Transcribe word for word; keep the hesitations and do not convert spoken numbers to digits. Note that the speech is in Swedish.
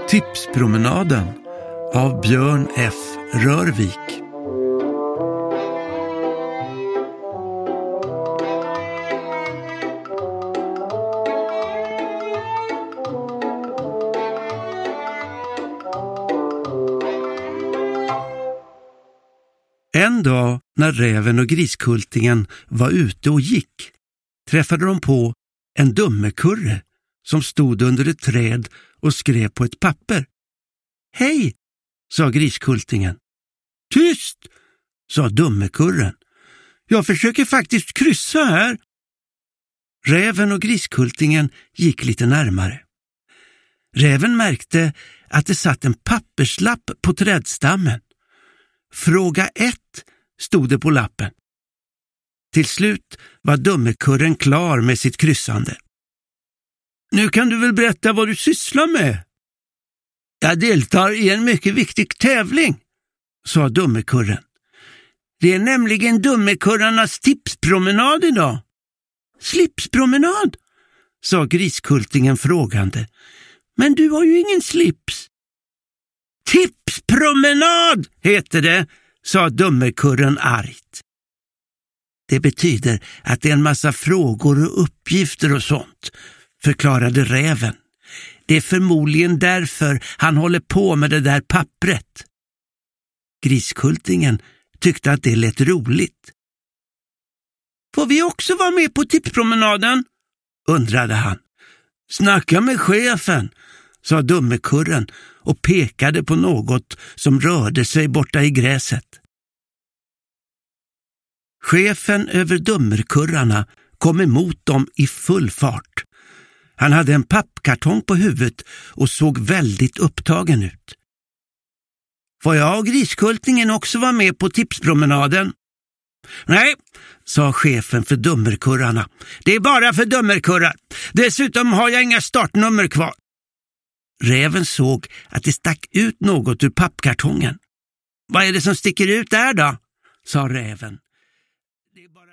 Tipspromenaden av Björn F. Rörvik. En dag när räven och griskultingen var ute och gick träffade de på en dummekurre som stod under ett träd och skrev på ett papper. Hej, sa griskultingen. Tyst, sa dummekurren. Jag försöker faktiskt kryssa här. Räven och griskultingen gick lite närmare. Räven märkte att det satt en papperslapp på trädstammen. Fråga ett stod det på lappen. Till slut var dummekurren klar med sitt kryssande. Nu kan du väl berätta vad du sysslar med? Jag deltar i en mycket viktig tävling, sa dummekurren. Det är nämligen dummekurrarnas tipspromenad idag. Slipspromenad, sa griskultingen frågande. Men du har ju ingen slips. Tipspromenad heter det, sa dummekurren argt. Det betyder att det är en massa frågor och uppgifter och sånt, förklarade räven. Det är förmodligen därför han håller på med det där pappret. Griskultingen tyckte att det lät roligt. Får vi också vara med på tipspromenaden? Undrade han. Snacka med chefen, sa dummekurren och pekade på något som rörde sig borta i gräset. Chefen över dummerkurrarna kom emot dem i full fart. Han hade en pappkartong på huvudet och såg väldigt upptagen ut. Får jag och griskultingen också vara med på tipspromenaden? Nej, sa chefen för dummerkurrarna. Det är bara för dummerkurrar. Dessutom har jag inga startnummer kvar. Räven såg att det stack ut något ur pappkartongen. Vad är det som sticker ut där då? Sa räven. Det är bara